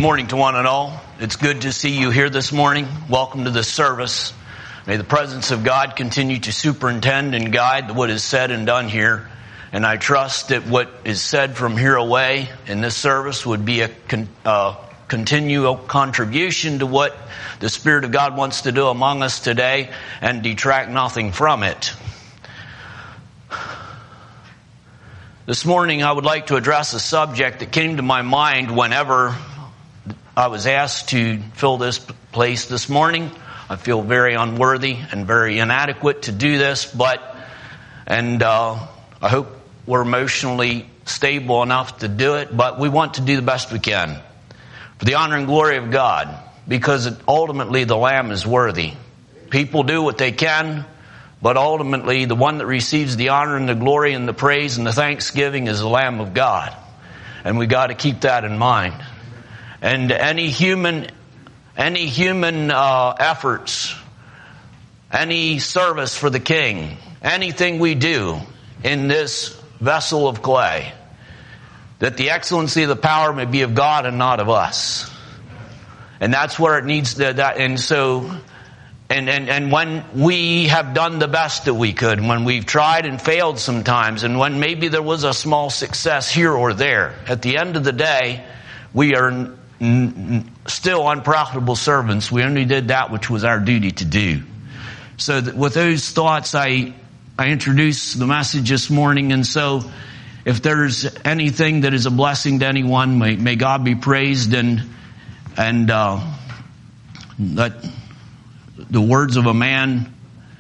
morning to one and all. It's good to see you here this morning. Welcome to this service. May the presence of God continue to superintend and guide what is said and done here. And I trust that what is said from here away in this service would be a continual contribution to what the Spirit of God wants to do among us today and detract nothing from it. This morning I would like to address a subject that came to my mind whenever I was asked to fill this place this morning. I feel very unworthy and very inadequate to do this, and I hope we're emotionally stable enough to do it, but we want to do the best we can for the honor and glory of God, because ultimately the Lamb is worthy. People do what they can, but ultimately the one that receives the honor and the glory and the praise and the thanksgiving is the Lamb of God. And we got to keep that in mind. And any human efforts, any service for the King, anything we do in this vessel of clay, that the excellency of the power may be of God and not of us. And that's where it needs to, and when we have done the best that we could, when we've tried and failed sometimes, and when maybe there was a small success here or there, at the end of the day, we are still unprofitable servants. We only did that which was our duty to do. So with those thoughts, I introduce the message this morning. And so if there's anything that is a blessing to anyone, may God be praised, and let the words of a man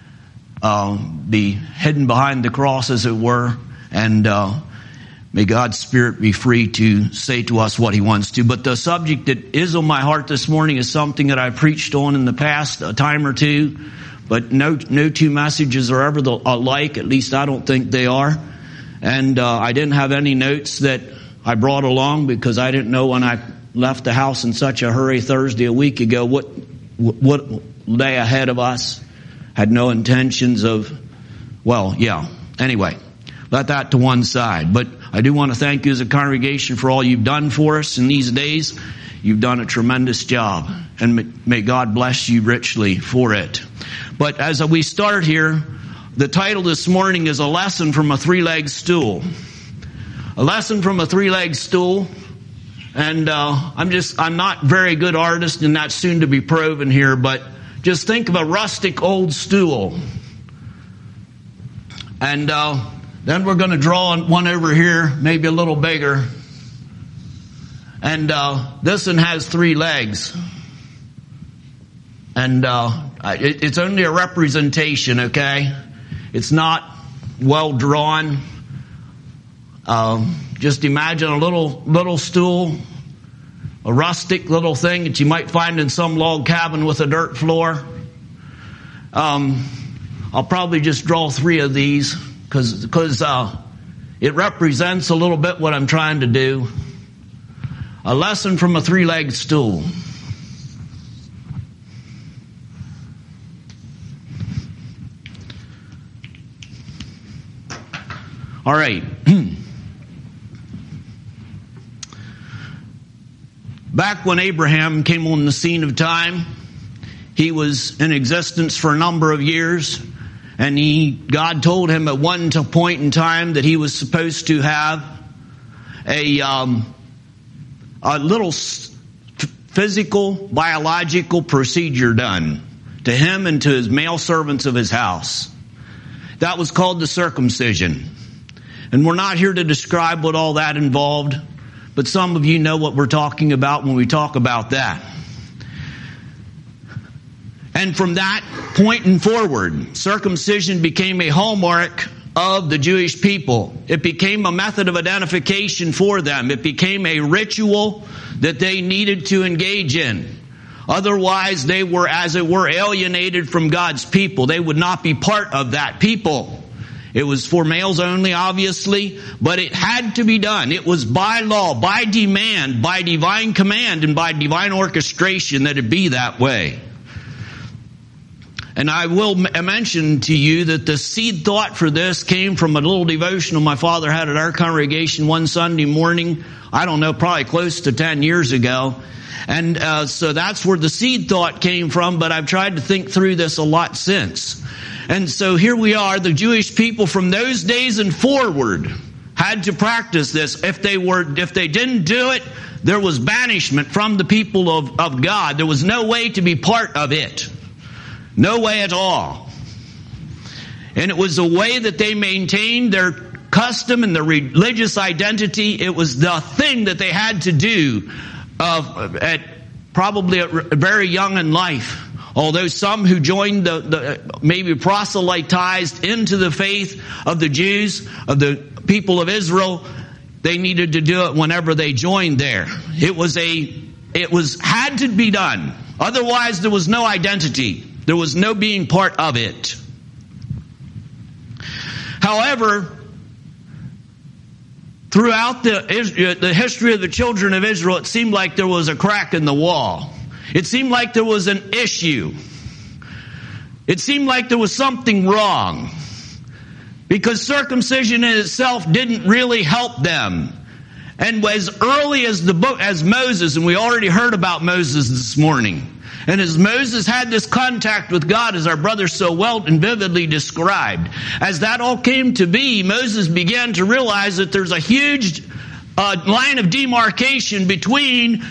be hidden behind the cross, as it were, and may God's Spirit be free to say to us what He wants to. But the subject that is on my heart this morning is something that I preached on in the past a time or two, but no two messages are ever alike. At least I don't think they are. And I didn't have any notes that I brought along, because I didn't know when I left the house in such a hurry Thursday a week ago what lay ahead of us. Had no intentions of, anyway, let that to one side. But I do want to thank you as a congregation for all you've done for us in these days. You've done a tremendous job, and may God bless you richly for it. But as we start here, the title this morning is A Lesson from a Three-Legged Stool. A lesson from a three-legged stool. And I'm not very good artist, and that's soon to be proven here, but just think of a rustic old stool. And then we're going to draw one over here, maybe a little bigger. And this one has 3 legs. And it's only a representation, okay? It's not well drawn. Just imagine a little stool, a rustic little thing that you might find in some log cabin with a dirt floor. I'll probably just draw 3 of these because it represents a little bit what I'm trying to do. A lesson from a three-legged stool. All right. Back when Abraham came on the scene of time, he was in existence for a number of years, and God told him at one point in time that he was supposed to have a little physical, biological procedure done to him and to his male servants of his house. That was called the circumcision. And we're not here to describe what all that involved, but some of you know what we're talking about when we talk about that. And from that point and forward, circumcision became a hallmark of the Jewish people. It became a method of identification for them. It became a ritual that they needed to engage in. Otherwise, they were, as it were, alienated from God's people. They would not be part of that people. It was for males only, obviously, but it had to be done. It was by law, by demand, by divine command, and by divine orchestration that it be that way. And I will mention to you that the seed thought for this came from a little devotional my father had at our congregation one Sunday morning. I don't know, probably close to 10 years ago. And so that's where the seed thought came from, but I've tried to think through this a lot since. And so here we are, the Jewish people from those days and forward had to practice this. If they didn't do it, there was banishment from the people of God. There was no way to be part of it. No way at all. And it was a way that they maintained their custom and their religious identity. It was the thing that they had to do at very young in life. Although some who joined maybe proselytized into the faith of the Jews, of the people of Israel, they needed to do it whenever they joined there. It had to be done. Otherwise there was no identity. There was no being part of it. However, throughout the history of the children of Israel, it seemed like there was a crack in the wall. It seemed like there was an issue. It seemed like there was something wrong. Because circumcision in itself didn't really help them. And as early as as Moses, and we already heard about Moses this morning, and as Moses had this contact with God, as our brother so well and vividly described, as that all came to be, Moses began to realize that there's a huge line of demarcation between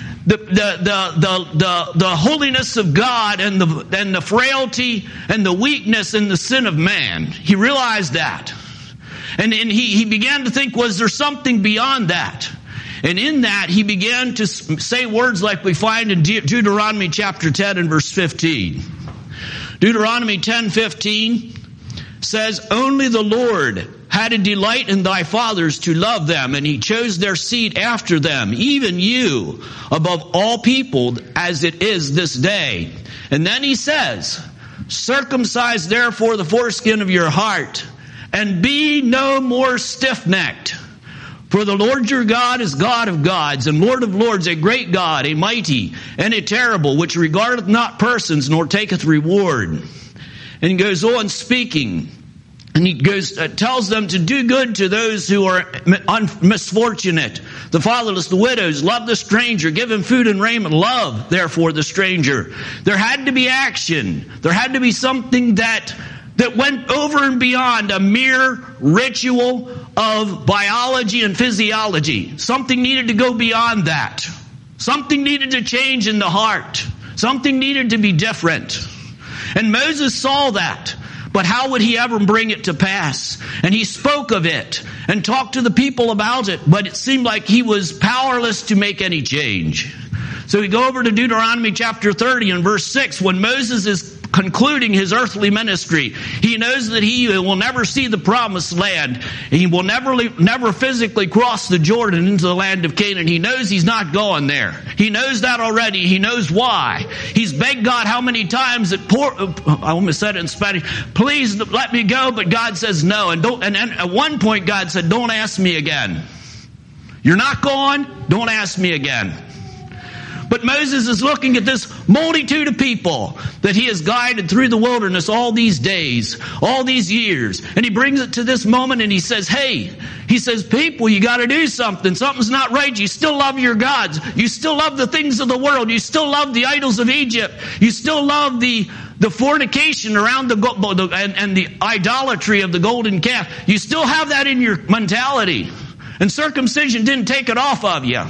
the holiness of God and the frailty and the weakness and the sin of man. He realized that. And he began to think, was there something beyond that? And in that, he began to say words like we find in Deuteronomy chapter 10 and verse 15. Deuteronomy 10:15 says, "Only the Lord had a delight in thy fathers to love them, and he chose their seed after them, even you, above all people, as it is this day." And then he says, "Circumcise therefore the foreskin of your heart, and be no more stiff-necked. For the Lord your God is God of gods, and Lord of lords, a great God, a mighty, and a terrible, which regardeth not persons, nor taketh reward." And he goes on speaking. And he tells them to do good to those who are misfortunate, the fatherless, the widows, love the stranger, give him food and raiment, love, therefore, the stranger. There had to be action. There had to be something that went over and beyond a mere ritual of biology and physiology. Something needed to go beyond that. Something needed to change in the heart. Something needed to be different. And Moses saw that. But how would he ever bring it to pass? And he spoke of it and talked to the people about it, but it seemed like he was powerless to make any change. So we go over to Deuteronomy chapter 30 and verse 6. When Moses is concluding his earthly ministry, he knows that he will never see the promised land. He will never physically cross the Jordan into the land of Canaan. He knows he's not going there. He knows that already. He knows why. He's begged God how many times that I almost said it in Spanish, "Please let me go," but God says no. And at one point God said, "Don't ask me again. You're not going, don't ask me again." But Moses is looking at this multitude of people that he has guided through the wilderness all these days, all these years. And he brings it to this moment and he says, people, you got to do something. Something's not right. You still love your gods. You still love the things of the world. You still love the idols of Egypt. You still love the fornication around and the idolatry of the golden calf. You still have that in your mentality. And circumcision didn't take it off of you.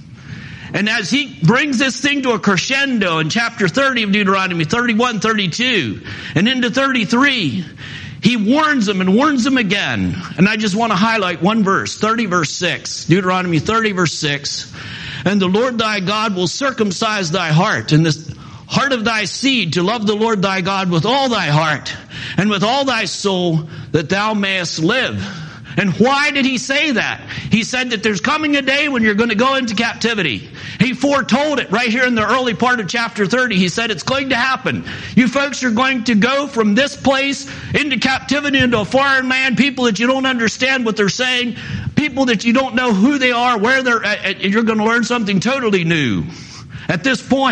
And as he brings this thing to a crescendo in chapter 30 of Deuteronomy, 31, 32, and into 33, he warns them and warns them again. And I just want to highlight one verse, 30 verse 6, Deuteronomy 30 verse 6. "And the Lord thy God will circumcise thy heart and the heart of thy seed to love the Lord thy God with all thy heart and with all thy soul, that thou mayest live." And why did he say that? He said that there's coming a day when you're going to go into captivity. He foretold it right here in the early part of chapter 30. He said it's going to happen. You folks are going to go from this place into captivity, into a foreign land, people that you don't understand what they're saying, people that you don't know who they are, where they're at. You're going to learn something totally new at this point.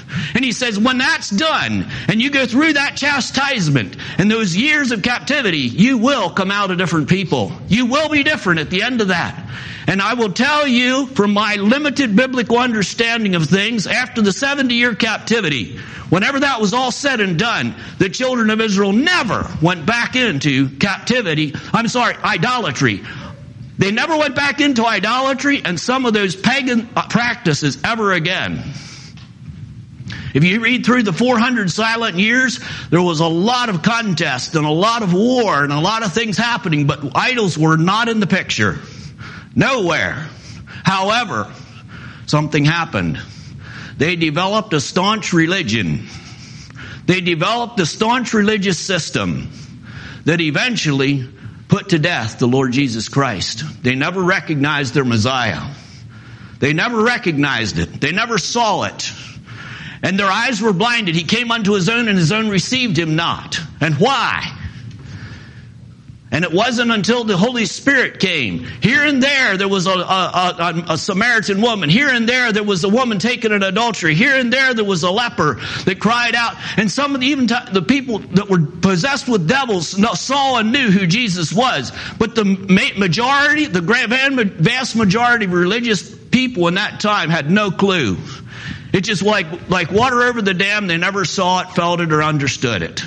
And he says, when that's done, and you go through that chastisement and those years of captivity, you will come out a different people. You will be different at the end of that. And I will tell you, from my limited biblical understanding of things, after the 70-year captivity, whenever that was all said and done, the children of Israel never went back into idolatry. They never went back into idolatry and some of those pagan practices ever again. If you read through the 400 silent years, there was a lot of contest and a lot of war and a lot of things happening, but idols were not in the picture. Nowhere. However, something happened. They developed a staunch religion. They developed a staunch religious system that eventually put to death the Lord Jesus Christ. They never recognized their Messiah. They never recognized it. They never saw it. And their eyes were blinded. He came unto his own, and his own received him not. And why? And it wasn't until the Holy Spirit came. Here and there was a Samaritan woman. Here and there was a woman taken in adultery. Here and there was a leper that cried out. And some of the people that were possessed with devils saw and knew who Jesus was. But the majority, the vast majority of religious people in that time had no clue. It's just like water over the dam. They never saw it, felt it, or understood it.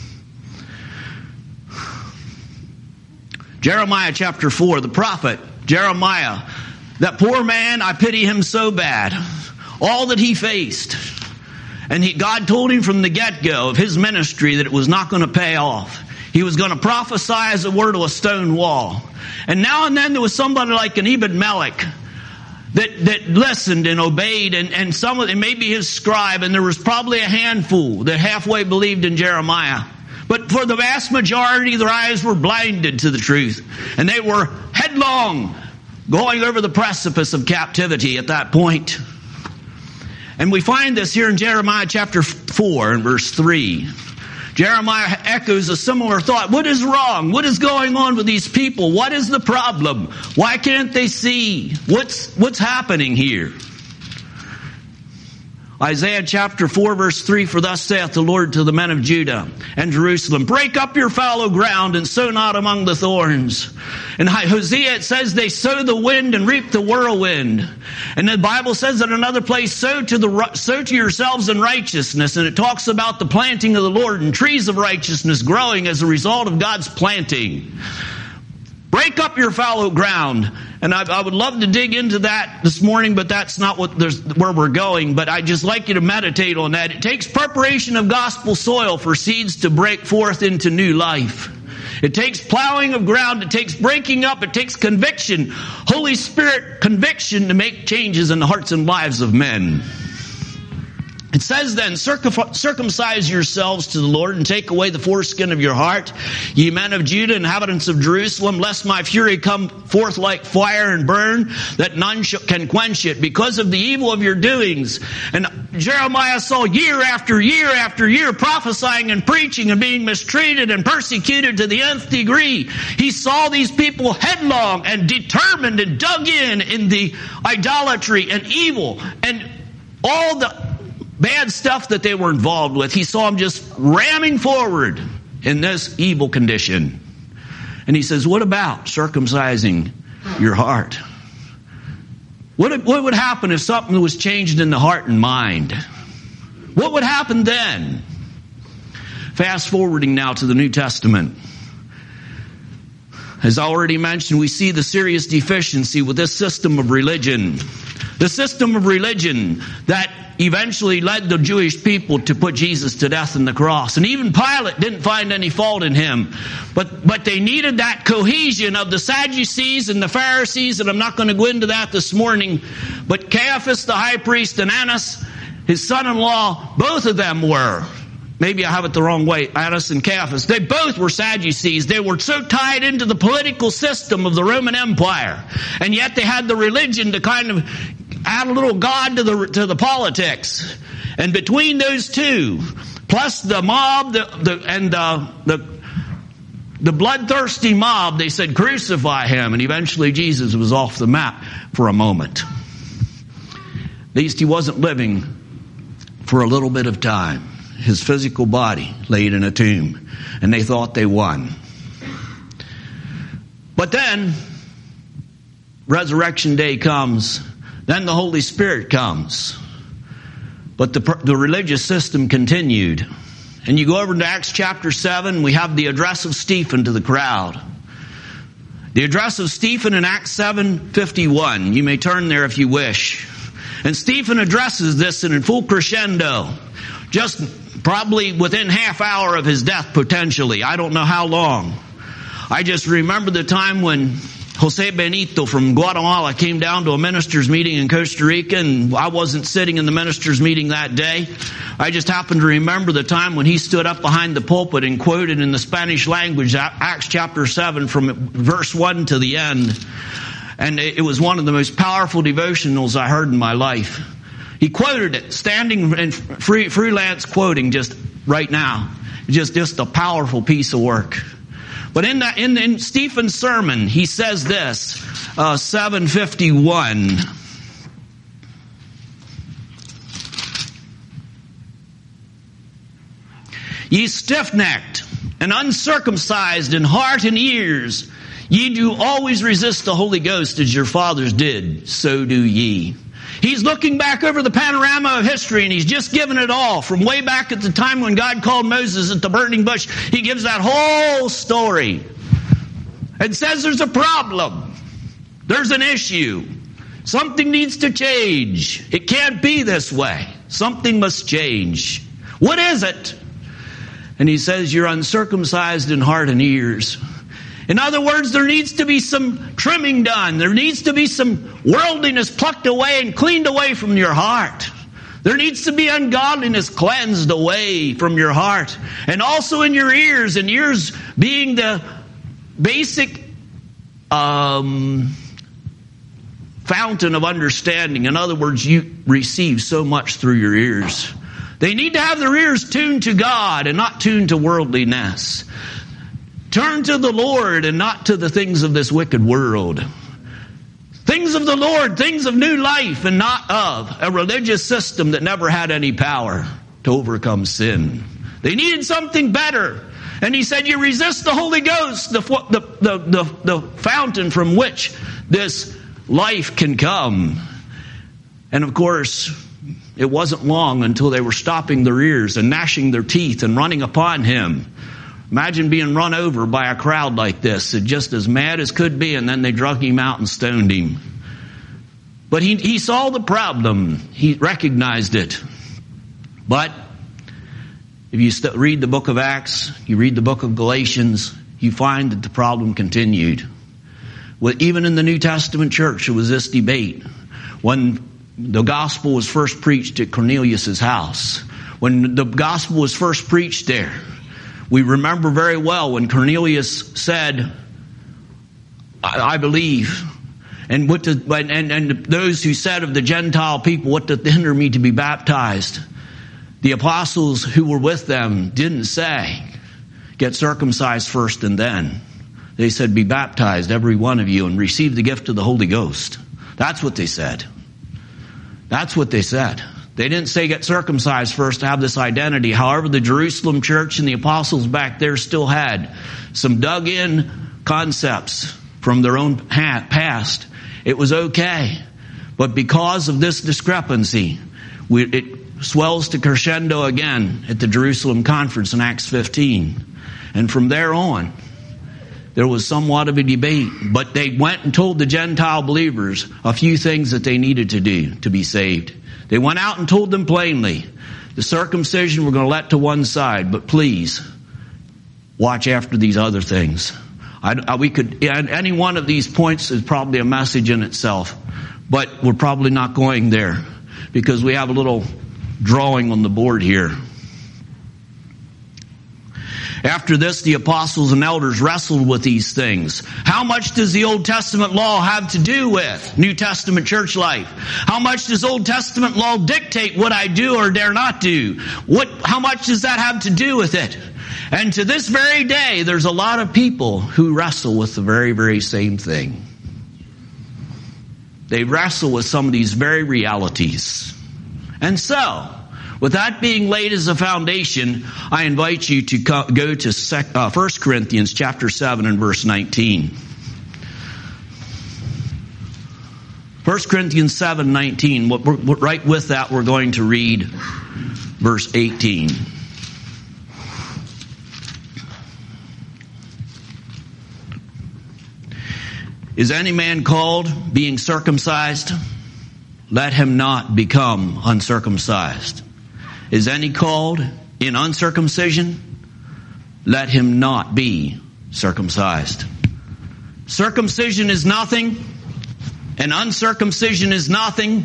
Jeremiah chapter 4, the prophet Jeremiah, that poor man, I pity him so bad. All that he faced. And God told him from the get-go of his ministry that it was not going to pay off. He was going to prophesy as it were to a stone wall. And now and then there was somebody like an Ebed-Melech that listened and obeyed, and some of it, maybe his scribe, and there was probably a handful that halfway believed in Jeremiah. But for the vast majority, their eyes were blinded to the truth, and they were headlong going over the precipice of captivity at that point. And we find this here in Jeremiah chapter 4 and verse 3. Jeremiah echoes a similar thought. What is wrong? What is going on with these people? What is the problem? Why can't they see? What's happening here? Isaiah chapter 4 verse 3, for thus saith the Lord to the men of Judah and Jerusalem, break up your fallow ground and sow not among the thorns. In Hosea it says they sow the wind and reap the whirlwind. And the Bible says in another place, sow to yourselves in righteousness. And it talks about the planting of the Lord and trees of righteousness growing as a result of God's planting. Break up your fallow ground. And I would love to dig into that this morning, but that's not where we're going. But I'd just like you to meditate on that. It takes preparation of gospel soil for seeds to break forth into new life. It takes plowing of ground. It takes breaking up. It takes conviction. Holy Spirit conviction to make changes in the hearts and lives of men. It says then, circumcise yourselves to the Lord and take away the foreskin of your heart, ye men of Judah, inhabitants of Jerusalem, lest my fury come forth like fire and burn, that none can quench it, because of the evil of your doings. And Jeremiah saw year after year after year prophesying and preaching and being mistreated and persecuted to the nth degree. He saw these people headlong and determined and dug in the idolatry and evil and all the bad stuff that they were involved with. He saw them just ramming forward in this evil condition. And he says, what about circumcising your heart? What would happen if something was changed in the heart and mind? What would happen then? Fast forwarding now to the New Testament. As I already mentioned, we see the serious deficiency with this system of religion. The system of religion that eventually led the Jewish people to put Jesus to death on the cross. And even Pilate didn't find any fault in him. But they needed that cohesion of the Sadducees and the Pharisees, and I'm not going to go into that this morning. But Caiaphas, the high priest, and Annas, his son-in-law, both of them were. Maybe I have it the wrong way. Annas and Caiaphas. They both were Sadducees. They were so tied into the political system of the Roman Empire. And yet they had the religion to kind of add a little God to the politics. And between those two, plus the mob the bloodthirsty mob, they said, crucify him. And eventually Jesus was off the map for a moment. At least he wasn't living for a little bit of time. His physical body laid in a tomb, and they thought they won. But then, resurrection day comes, then the Holy Spirit comes. But the religious system continued. And you go over to Acts chapter 7, we have the address of Stephen to the crowd. The address of Stephen in Acts 7:51. You may turn there if you wish. And Stephen addresses this in full crescendo, just probably within half hour of his death potentially. I don't know how long. I just remember the time when Jose Benito from Guatemala came down to a ministers' meeting in Costa Rica, and I wasn't sitting in the ministers' meeting that day. I just happened to remember the time when he stood up behind the pulpit and quoted in the Spanish language Acts chapter 7 from verse 1 to the end. And it was one of the most powerful devotionals I heard in my life. He quoted it, standing in freelance quoting just right now. Just a powerful piece of work. But in Stephen's sermon, he says this, 7:51. Ye stiff-necked and uncircumcised in heart and ears, ye do always resist the Holy Ghost as your fathers did, so do ye. He's looking back over the panorama of history, and he's just given it all. From way back at the time when God called Moses at the burning bush, he gives that whole story. And says there's a problem. There's an issue. Something needs to change. It can't be this way. Something must change. What is it? And he says, you're uncircumcised in heart and ears. In other words, there needs to be some trimming done. There needs to be some worldliness plucked away and cleaned away from your heart. There needs to be ungodliness cleansed away from your heart. And also in your ears, and ears being the basic fountain of understanding. In other words, you receive so much through your ears. They need to have their ears tuned to God and not tuned to worldliness. Turn to the Lord and not to the things of this wicked world. Things of the Lord, things of new life, and not of a religious system that never had any power to overcome sin. They needed something better. And he said, you resist the Holy Ghost, the fountain from which this life can come. And of course, it wasn't long until they were stopping their ears and gnashing their teeth and running upon him. Imagine being run over by a crowd like this, just as mad as could be, and then they drug him out and stoned him. But he saw the problem. He recognized it. But if you read the book of Acts, you read the book of Galatians, you find that the problem continued. Well, even in the New Testament church, there was this debate. When the gospel was first preached at Cornelius' house, when the gospel was first preached there, we remember very well when Cornelius said, I believe. And those who said of the Gentile people, what doth hinder me to be baptized? The apostles who were with them didn't say, get circumcised first and then. They said, be baptized, every one of you, and receive the gift of the Holy Ghost. That's what they said. That's what they said. They didn't say get circumcised first to have this identity. However, the Jerusalem church and the apostles back there still had some dug-in concepts from their own past. It was okay. But because of this discrepancy, it swells to crescendo again at the Jerusalem conference in Acts 15. And from there on, there was somewhat of a debate. But they went and told the Gentile believers a few things that they needed to do to be saved. They went out and told them plainly, the circumcision we're going to let to one side, but please watch after these other things. Any one of these points is probably a message in itself, but we're probably not going there because we have a little drawing on the board here. After this, the apostles and elders wrestled with these things. How much does the Old Testament law have to do with New Testament church life? How much does Old Testament law dictate what I do or dare not do? How much does that have to do with it? And to this very day, there's a lot of people who wrestle with the very, very same thing. They wrestle with some of these very realities. And so, With that being laid as a foundation, I invite you to go to 1 Corinthians chapter 7 and verse 19. 1 Corinthians 7:19. Right with that, we're going to read verse 18. Is any man called being circumcised? Let him not become uncircumcised. Is any called in uncircumcision? Let him not be circumcised. Circumcision is nothing, and uncircumcision is nothing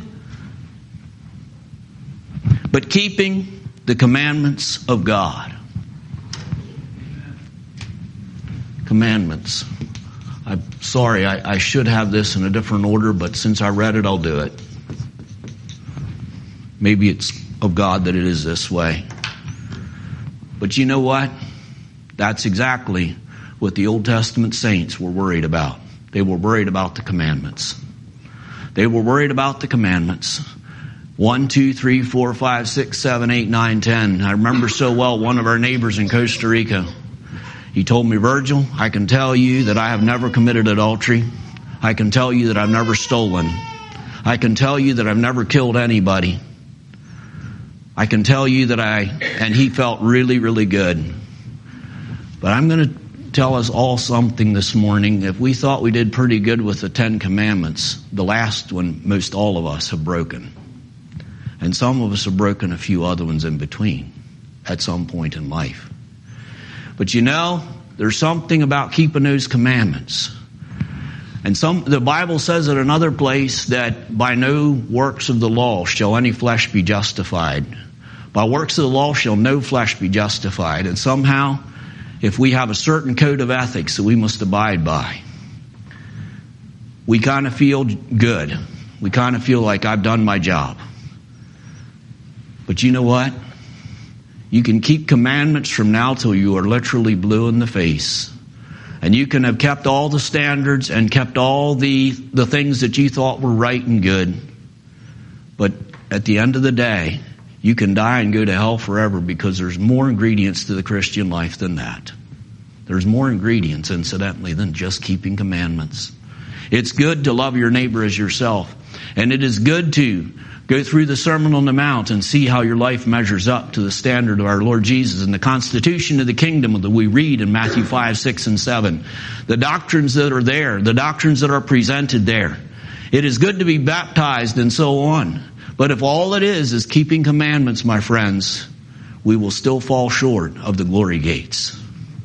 but keeping the commandments of God. Commandments. I'm sorry, I should have this in a different order, but since I read it, I'll do it. Maybe it's of God that it is this way. But you know what? That's exactly what the Old Testament saints were worried about. They were worried about the commandments. They were worried about the commandments. 1, 2, 3, 4, 5, 6, 7, 8, 9, 10. I remember so well one of our neighbors in Costa Rica. He told me, Virgil, I can tell you that I have never committed adultery. I can tell you that I've never stolen. I can tell you that I've never killed anybody. I can tell you that and he felt really, really good. But I'm going to tell us all something this morning. If we thought we did pretty good with the 10 Commandments, the last one, most all of us have broken. And some of us have broken a few other ones in between at some point in life. But you know, there's something about keeping those commandments. And the Bible says at another place that by no works of the law shall any flesh be justified. By works of the law shall no flesh be justified. And somehow, if we have a certain code of ethics that we must abide by, we kind of feel good. We kind of feel like I've done my job. But you know what? You can keep commandments from now till you are literally blue in the face. And you can have kept all the standards and kept all the things that you thought were right and good. But at the end of the day, you can die and go to hell forever because there's more ingredients to the Christian life than that. There's more ingredients, incidentally, than just keeping commandments. It's good to love your neighbor as yourself. And it is good to go through the Sermon on the Mount and see how your life measures up to the standard of our Lord Jesus and the constitution of the kingdom that we read in Matthew 5, 6, and 7. The doctrines that are there, the doctrines that are presented there. It is good to be baptized and so on. But if all it is keeping commandments, my friends, we will still fall short of the glory gates.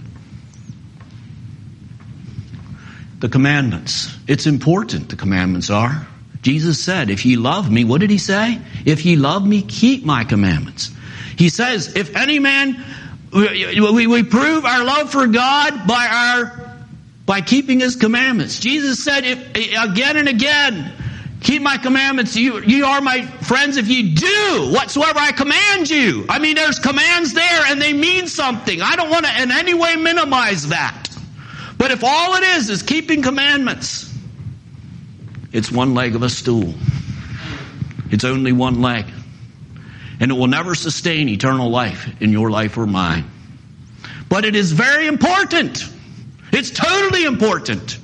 The commandments. It's important, the commandments are. Jesus said, if ye love me, what did he say? If ye love me, keep my commandments. He says, if any man, we prove our love for God by keeping his commandments. Jesus said, again and again, keep my commandments. You are my friends if you do whatsoever I command you. I mean, there's commands there and they mean something. I don't want to in any way minimize that. But if all it is keeping commandments, it's one leg of a stool. It's only one leg. And it will never sustain eternal life in your life or mine. But it is very important. It's totally important.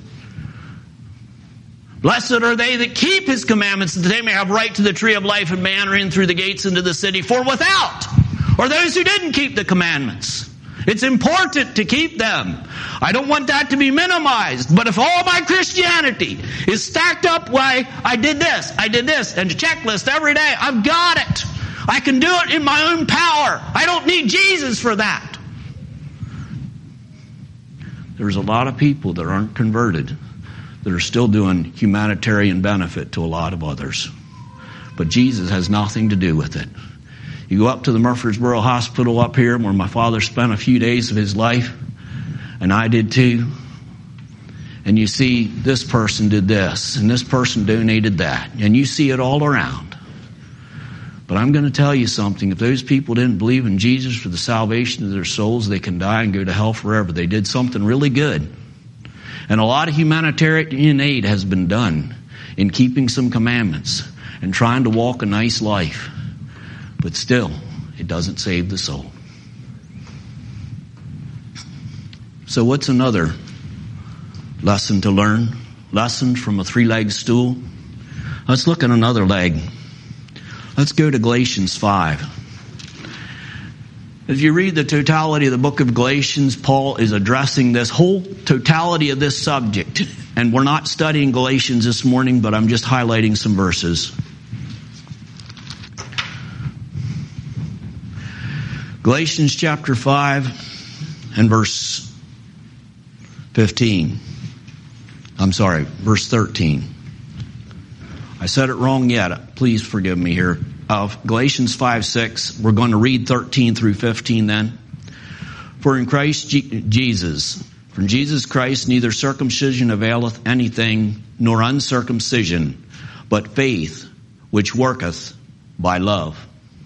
Blessed are they that keep his commandments, that they may have right to the tree of life and may enter in through the gates into the city. For without are those who didn't keep the commandments. It's important to keep them. I don't want that to be minimized. But if all my Christianity is stacked up by I did this, and a checklist every day, I've got it. I can do it in my own power. I don't need Jesus for that. There's a lot of people that aren't converted that are still doing humanitarian benefit to a lot of others. But Jesus has nothing to do with it. You go up to the Murfreesboro Hospital up here where my father spent a few days of his life, and I did too. And you see this person did this, and this person donated that, and you see it all around. But I'm going to tell you something. If those people didn't believe in Jesus for the salvation of their souls, they can die and go to hell forever. They did something really good. And a lot of humanitarian aid has been done in keeping some commandments and trying to walk a nice life. But still, doesn't save the soul. So what's another lesson to learn? Lesson from a three-legged stool? Let's look at another leg. Let's go to Galatians 5. If you read the totality of the book of Galatians, Paul is addressing this whole totality of this subject. And we're not studying Galatians this morning, but I'm just highlighting some verses. Galatians chapter 5 and verse 15. Verse 13. I said it wrong yet. Please forgive me here. Galatians 5:6. We're going to read 13 through 15 then. For in Christ Jesus, from Jesus Christ, neither circumcision availeth anything, nor uncircumcision, but faith which worketh by love.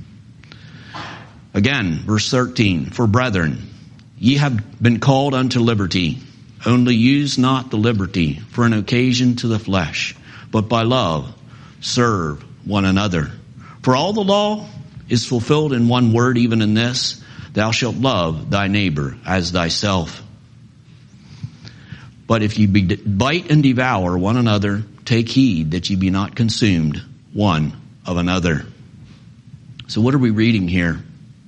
Again, verse 13. For brethren, ye have been called unto liberty. Only use not the liberty for an occasion to the flesh, but by love serve one another. For all the law is fulfilled in one word, even in this, thou shalt love thy neighbor as thyself. But if ye bite and devour one another, take heed that ye be not consumed one of another. So what are we reading here?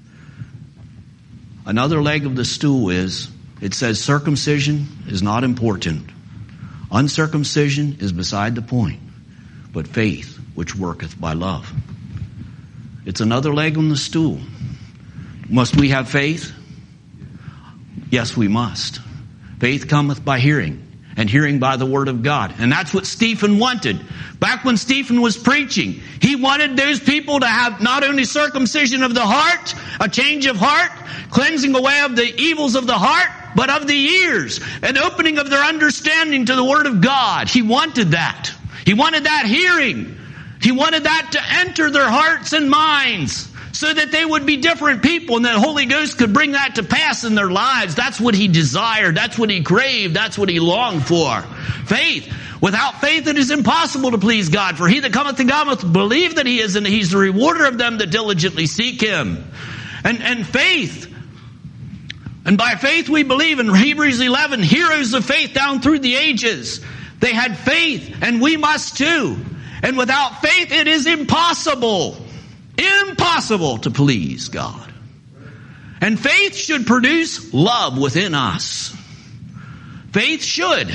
Another leg of the stool is, it says circumcision is not important. Uncircumcision is beside the point. But faith which worketh by love. It's another leg on the stool. Must we have faith? Yes, we must. Faith cometh by hearing, and hearing by the word of God. And that's what Stephen wanted. Back when Stephen was preaching, he wanted those people to have not only circumcision of the heart, a change of heart, cleansing away of the evils of the heart, but of the ears, an opening of their understanding to the word of God. He wanted that. He wanted that hearing. He wanted that to enter their hearts and minds so that they would be different people and that the Holy Ghost could bring that to pass in their lives. That's what he desired. That's what he craved. That's what he longed for. Faith. Without faith it is impossible to please God. For he that cometh to God must believe that he is, and he's the rewarder of them that diligently seek him. And faith. And by faith we believe. In Hebrews 11, heroes of faith down through the ages. They had faith, and we must too. And without faith it is impossible to please God. And faith should produce love within us. Faith should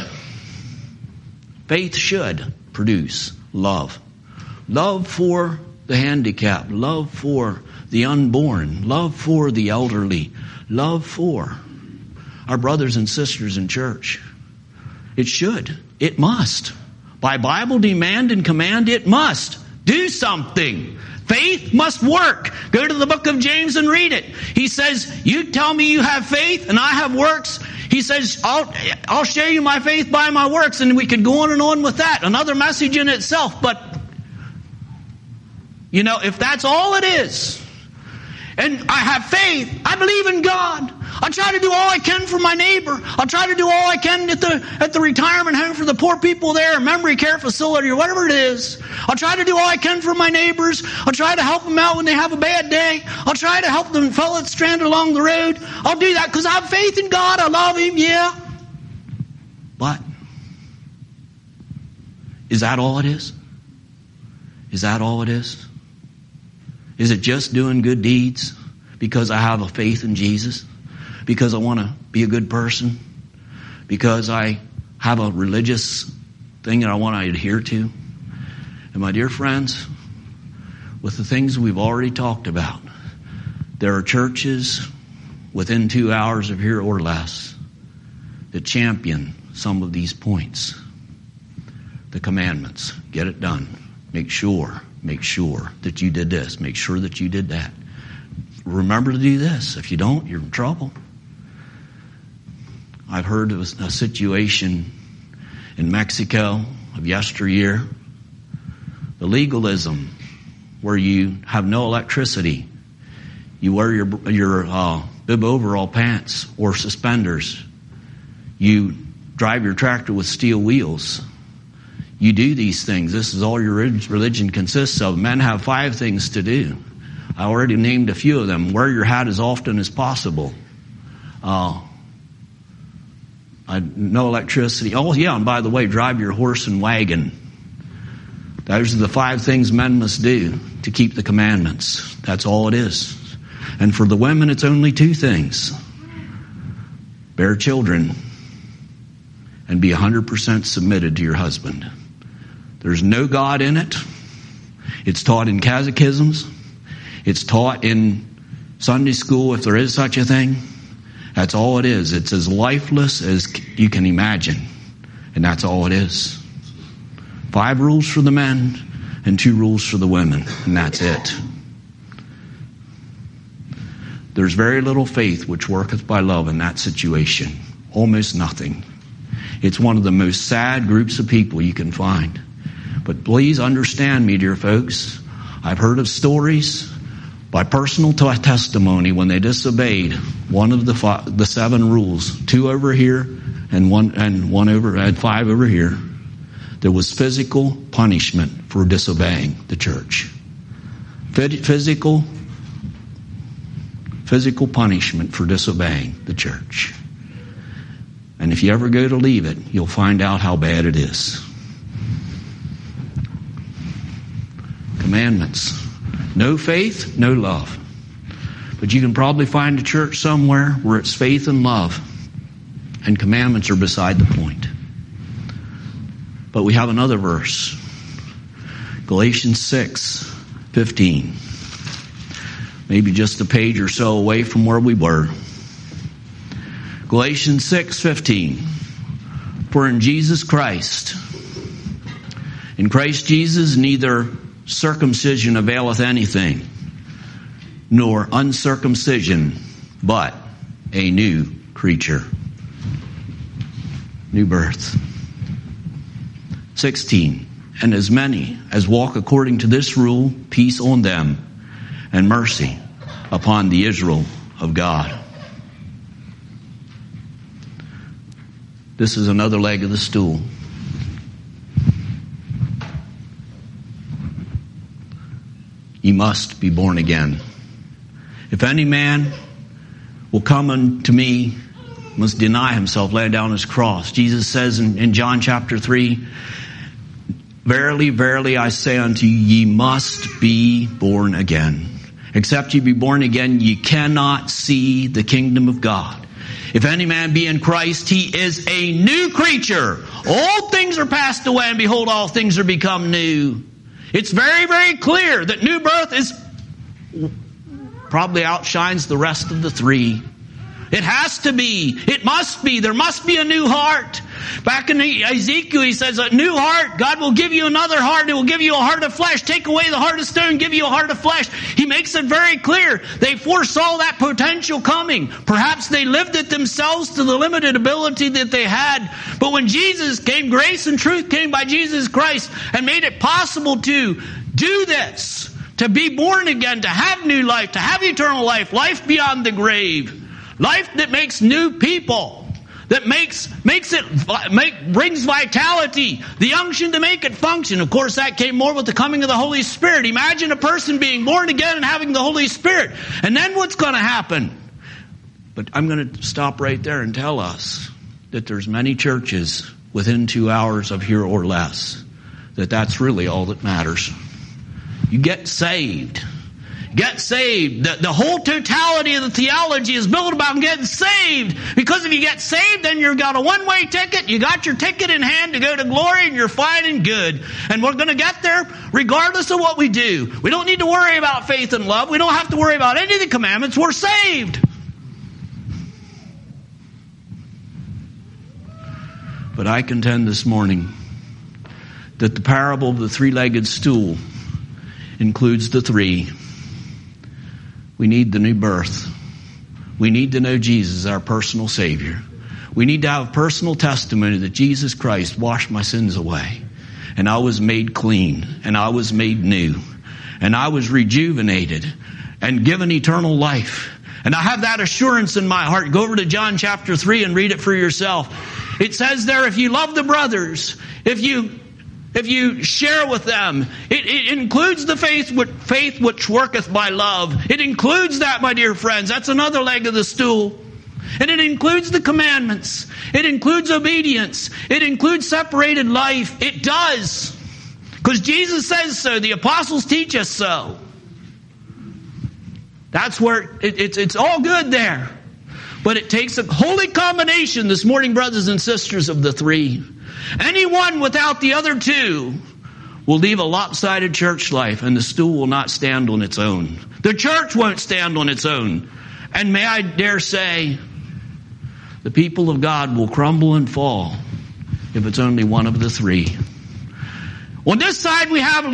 produce love. Love for the handicapped, love for the unborn, love for the elderly, love for our brothers and sisters in church. It should. It must. By Bible demand and command, it must do something. Faith must work. Go to the book of James and read it. He says, you tell me you have faith and I have works. He says, I'll show you my faith by my works. And we could go on and on with that. Another message in itself. But, if that's all it is, and I have faith, I believe in God. I try to do all I can for my neighbor. I'll try to do all I can at the retirement home for the poor people there, memory care facility or whatever it is. I'll try to do all I can for my neighbors. I'll try to help them out when they have a bad day. I'll try to help them fellow that's stranded along the road. I'll do that because I have faith in God. I love him, yeah. But is that all it is? Is that all it is? Is it just doing good deeds because I have a faith in Jesus? Because I want to be a good person? Because I have a religious thing that I want to adhere to? And my dear friends, with the things we've already talked about, there are churches within 2 hours of here or less that champion some of these points. The commandments. Get it done. Make sure that you did this. Make sure that you did that. Remember to do this. If you don't, you're in trouble. I've heard of a situation in Mexico of yesteryear. The legalism where you have no electricity. You wear your bib overall pants or suspenders. You drive your tractor with steel wheels. You do these things. This is all your religion consists of. Men have 5 things to do. I already named a few of them. Wear your hat as often as possible. No electricity. Oh, yeah, and by the way, drive your horse and wagon. Those are the 5 things men must do to keep the commandments. That's all it is. And for the women, it's only 2 things. Bear children and be 100% submitted to your husband. There's no God in it. It's taught in catechisms. It's taught in Sunday school, if there is such a thing. That's all it is. It's as lifeless as you can imagine. And that's all it is. 5 rules for the men and 2 rules for the women. And that's it. There's very little faith which worketh by love in that situation. Almost nothing. It's one of the most sad groups of people you can find. But please understand me, dear folks. I've heard of stories by personal testimony when they disobeyed one of the 7 rules, 2 over here and one over, I had 5 over here. There was physical punishment for disobeying the church. Physical punishment for disobeying the church. And if you ever go to leave it, you'll find out how bad it is. Commandments. No faith, no love. But you can probably find a church somewhere where it's faith and love, and commandments are beside the point. But we have another verse. Galatians 6:15. Maybe just a page or so away from where we were. Galatians 6:15. For in Christ Jesus, neither circumcision availeth anything, nor uncircumcision, but a new creature. New birth. 16. And as many as walk according to this rule, peace on them, and mercy upon the Israel of God. This is another leg of the stool. You must be born again. If any man will come unto me, must deny himself, lay down his cross. Jesus says in John chapter 3, Verily, verily, I say unto you, ye must be born again. Except ye be born again, ye cannot see the kingdom of God. If any man be in Christ, he is a new creature. All things are passed away, and behold, all things are become new. It's very, very clear that new birth is probably outshines the rest of the 3. It has to be. It must be. There must be a new heart. Back in Ezekiel, he says, a new heart. God will give you another heart. It will give you a heart of flesh. Take away the heart of stone, give you a heart of flesh. He makes it very clear. They foresaw that potential coming. Perhaps they lived it themselves to the limited ability that they had. But when Jesus came, grace and truth came by Jesus Christ and made it possible to do this, to be born again, to have new life, to have eternal life, life beyond the grave. Life that makes new people, that brings vitality, the unction to make it function. Of course, that came more with the coming of the Holy Spirit. Imagine a person being born again and having the Holy Spirit. And then what's going to happen? But I'm going to stop right there and tell us that there's many churches within 2 hours of here or less, that's really all that matters. You get saved. Get saved. The whole totality of the theology is built about getting saved. Because if you get saved, then you've got a one-way ticket. You got your ticket in hand to go to glory, and you're fine and good. And we're going to get there regardless of what we do. We don't need to worry about faith and love. We don't have to worry about any of the commandments. We're saved. But I contend this morning that the parable of the 3-legged stool includes the 3. We need the new birth. We need to know Jesus, our personal Savior. We need to have personal testimony that Jesus Christ washed my sins away. And I was made clean. And I was made new. And I was rejuvenated and given eternal life. And I have that assurance in my heart. Go over to John chapter 3 and read it for yourself. It says there, if you love the brothers, if you if you share with them, it includes the faith which worketh by love. It includes that, my dear friends. That's another leg of the stool. And it includes the commandments. It includes obedience. It includes separated life. It does. Because Jesus says so. The apostles teach us so. That's where it's all good there. But it takes a holy combination this morning, brothers and sisters, of the three. Anyone without the other two will leave a lopsided church life, and the stool will not stand on its own. The church won't stand on its own. And may I dare say, the people of God will crumble and fall if it's only one of the three. On this side we have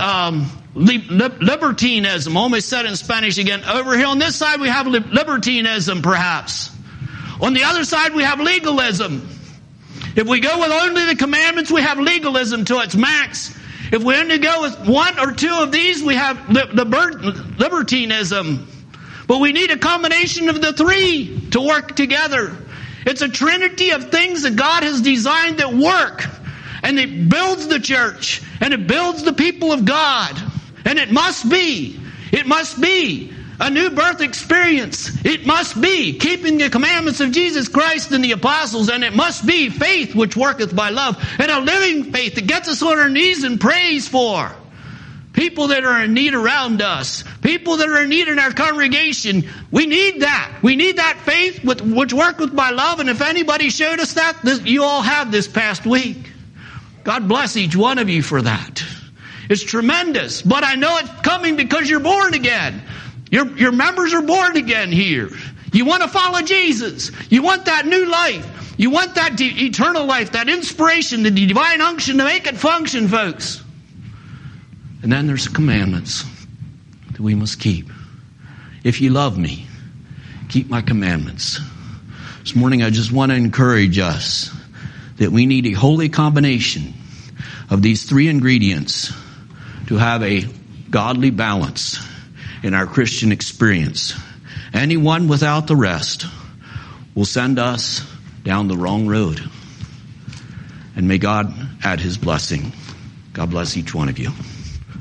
libertinism. Almost said in Spanish again. Over here on this side we have libertinism, perhaps. On the other side we have legalism. If we go with only the commandments, we have legalism to its max. If we only go with one or two of these, we have libertinism. But we need a combination of the three to work together. It's a trinity of things that God has designed that work. And it builds the church. And it builds the people of God. And it must be a new birth experience. It must be keeping the commandments of Jesus Christ and the apostles. And it must be faith which worketh by love. And a living faith that gets us on our knees and prays for people that are in need around us. People that are in need in our congregation. We need that. We need that faith which worketh by love. And if anybody showed us that, you all have this past week. God bless each one of you for that. It's tremendous. But I know it's coming because you're born again. Your members are born again here. You want to follow Jesus. You want that new life. You want that eternal life, that inspiration, the divine unction to make it function, folks. And then there's commandments that we must keep. If you love me, keep my commandments. This morning I just want to encourage us that we need a holy combination of these three ingredients to have a godly balance in our Christian experience. Anyone without the rest will send us down the wrong road. And may God add his blessing. God bless each one of you.